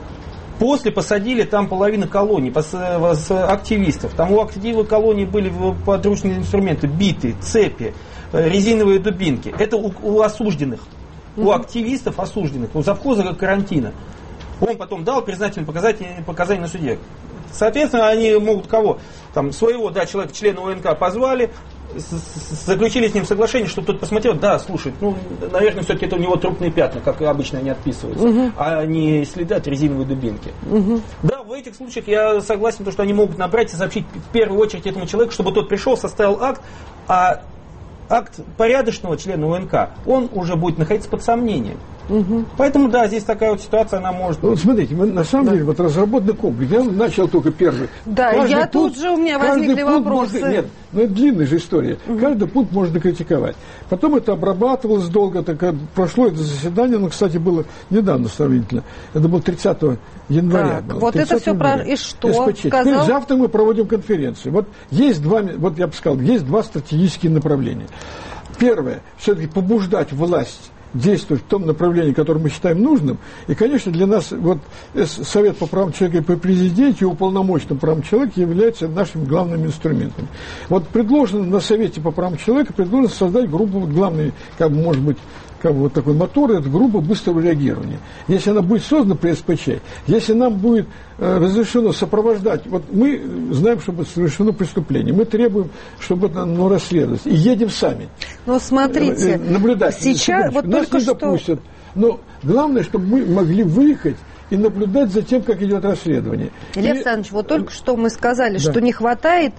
После посадили там половину колонии активистов. Там у активистов колонии были подручные инструменты, биты, цепи, резиновые дубинки. Это у осужденных, у активистов осужденных, у завхоза карантина. Он потом дал признательные показания на суде. Соответственно, они могут кого? Там своего, да, человека, члена УНК позвали, заключили с ним соглашение, чтобы тот посмотрел, да, слушай, ну, наверное, все-таки это у него трупные пятна, как обычно они отписываются, а не следы от резиновой дубинки. Да, в этих случаях я согласен, что они могут набрать и сообщить в первую очередь этому человеку, чтобы тот пришел, составил акт, а акт порядочного члена УНК, он уже будет находиться под сомнением. Поэтому, да, здесь такая вот ситуация, она может быть. Вот смотрите, мы, на самом деле, вот разработанный комплекс, я начал только первый. Да, у меня возникли вопросы. Нет, ну это длинная же история. Каждый пункт можно критиковать. Потом это обрабатывалось долго, прошло это заседание, оно, кстати, было недавно сравнительно. Это было 30 января. Так, вот это все про... И что? Сказал? Завтра мы проводим конференцию. Вот есть я бы сказал, есть два стратегические направления. Первое, все-таки побуждать власть действовать в том направлении, которое мы считаем нужным. И, конечно, для нас вот Совет по правам человека при президенте и уполномоченным правам человека является нашим главным инструментом. Вот предложено на Совете по правам человека создать группу, вот главный, как бы, может быть, как бы вот такой мотор, это группа быстрого реагирования. Если она будет создана при СПЧ, если нам будет разрешено сопровождать, вот мы знаем, чтобы совершено преступление, мы требуем, чтобы это расследовалось, и едем сами. Но смотрите, наблюдать. Сейчас вот нас не допустят. Но главное, чтобы мы могли выехать и наблюдать за тем, как идет расследование. Илья Александрович, вот только что мы сказали, что не хватает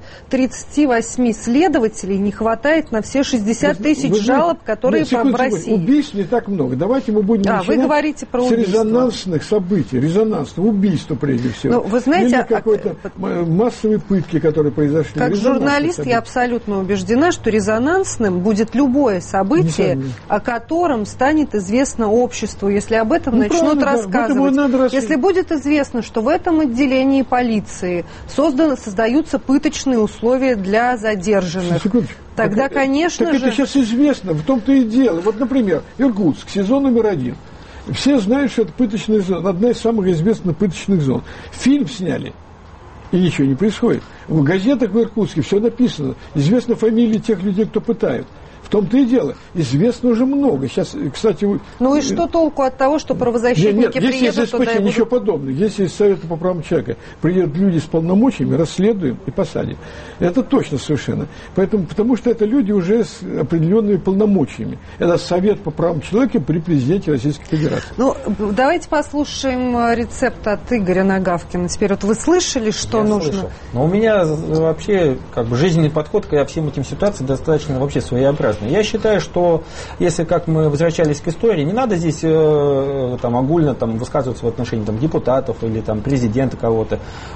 38 следователей, не хватает на все 60 тысяч жалоб, которые в России. Убийств не так много. Давайте мы будем начинать вы говорите про с резонансных событий, резонансного убийства прежде всего. Ну, вы знаете, или какой-то массовые пытки, которые произошли. Как журналист я абсолютно убеждена, что резонансным будет любое событие, о котором станет известно обществу, если об этом начнут рассказывать. Если будет известно, что в этом отделении полиции создаются пыточные условия для задержанных, тогда, конечно же... Это сейчас известно, в том-то и дело. Вот, например, Иркутск, СИЗО номер 1. Все знают, что это пыточная зона, одна из самых известных пыточных зон. Фильм сняли, и ничего не происходит. В газетах в Иркутске все написано. Известны фамилии тех людей, кто пытают. том-то и дело. Известно уже много. Сейчас, кстати... Ну и что толку от того, что правозащитники приедут если из туда и будут... ничего подобного. Если из Совета по правам человека приедут люди с полномочиями, расследуем и посадим. Это точно совершенно. Потому что это люди уже с определенными полномочиями. Это Совет по правам человека при президенте Российской Федерации. Ну, давайте послушаем рецепт от Игоря Нагавкина. Теперь вот вы слышали, что нужно? Слышал. Но у меня вообще жизненный подход ко всем этим ситуациям достаточно вообще своеобразный. Я считаю, что если, как мы возвращались к истории, не надо здесь огульно высказываться в отношении депутатов или президента кого-то.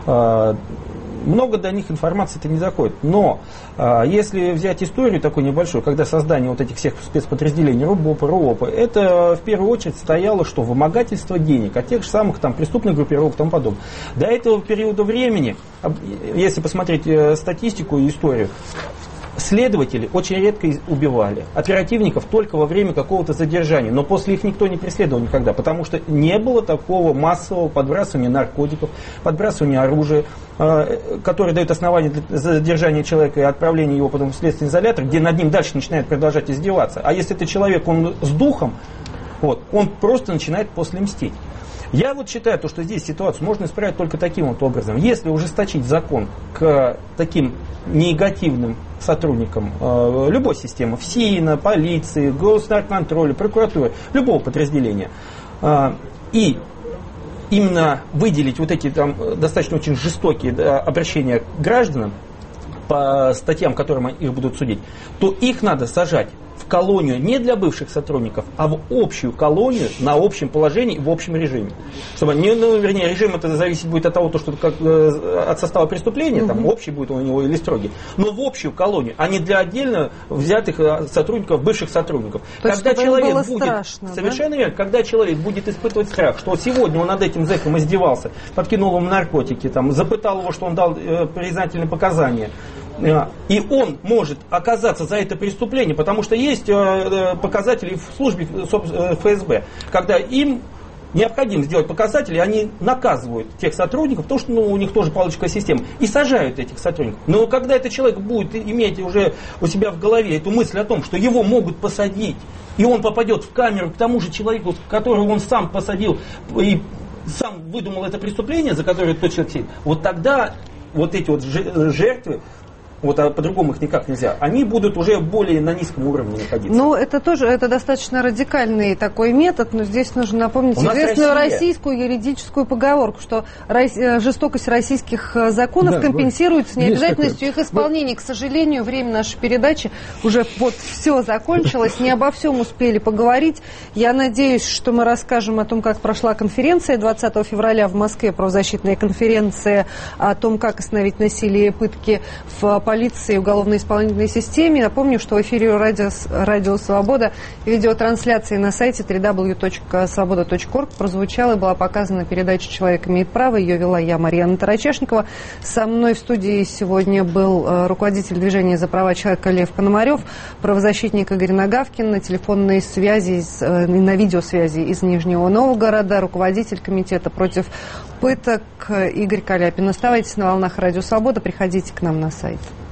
Много до них информации-то не заходит. Но если взять историю такую небольшую, когда создание вот этих всех спецподразделений РУОПа, это в первую очередь стояло, что вымогательство денег от тех же самых преступных группировок и тому подобное. До этого периода времени, если посмотреть статистику и историю, следователи очень редко убивали, оперативников только во время какого-то задержания, но после их никто не преследовал никогда, потому что не было такого массового подбрасывания наркотиков, подбрасывания оружия, которое дает основание для задержания человека и отправления его потом в следственный изолятор, где над ним дальше начинает продолжать издеваться. А если это человек, он с духом, он просто начинает после мстить. Я считаю, что здесь ситуацию можно исправить только таким образом. Если ужесточить закон к таким негативным сотрудникам любой системы, ФСИНа, полиции, госнарконтроля, прокуратуры, любого подразделения, и именно выделить эти достаточно очень жестокие обращения к гражданам по статьям, которым их будут судить, то их надо сажать в колонию не для бывших сотрудников, а в общую колонию на общем положении в общем режиме. Чтобы режим это зависит будет от того, от состава преступления, общий будет у него или строгий, но в общую колонию, а не для отдельно взятых сотрудников, бывших сотрудников. То когда человек будет страшно, совершенно верно, когда человек будет испытывать страх, что сегодня он над этим зэком издевался, подкинул ему наркотики, запытал его, что он дал признательные показания, и он может оказаться за это преступление, потому что есть показатели в службе ФСБ, когда им необходимо сделать показатели, они наказывают тех сотрудников, потому что у них тоже палочковая система, и сажают этих сотрудников. Но когда этот человек будет иметь уже у себя в голове эту мысль о том, что его могут посадить, и он попадет в камеру к тому же человеку, которого он сам посадил и сам выдумал это преступление, за которое тот человек сидит, тогда эти жертвы, а по-другому их никак нельзя, они будут уже более на низком уровне находиться. Ну, это достаточно радикальный такой метод, но здесь нужно напомнить известную российскую юридическую поговорку, что жестокость российских законов компенсируется необязательностью их исполнения. К сожалению, время нашей передачи уже все закончилось, не обо всем успели поговорить. Я надеюсь, что мы расскажем о том, как прошла конференция 20 февраля в Москве, правозащитная конференция о том, как остановить насилие и пытки в полиции и уголовно-исполнительной системе. Напомню, что в эфире Радио Свобода видеотрансляции на сайте www.svoboda.org прозвучала и была показана передача «Человек имеет право». Ее вела я, Марьяна Тарачешникова. Со мной в студии сегодня был руководитель движения за права человека Лев Пономарев, правозащитник Игорь Нагавкин, на телефонной связи, на видеосвязи из Нижнего Новгорода, руководитель комитета против пыток Игорь Каляпин. Оставайтесь на волнах Радио Свобода, приходите к нам на сайт.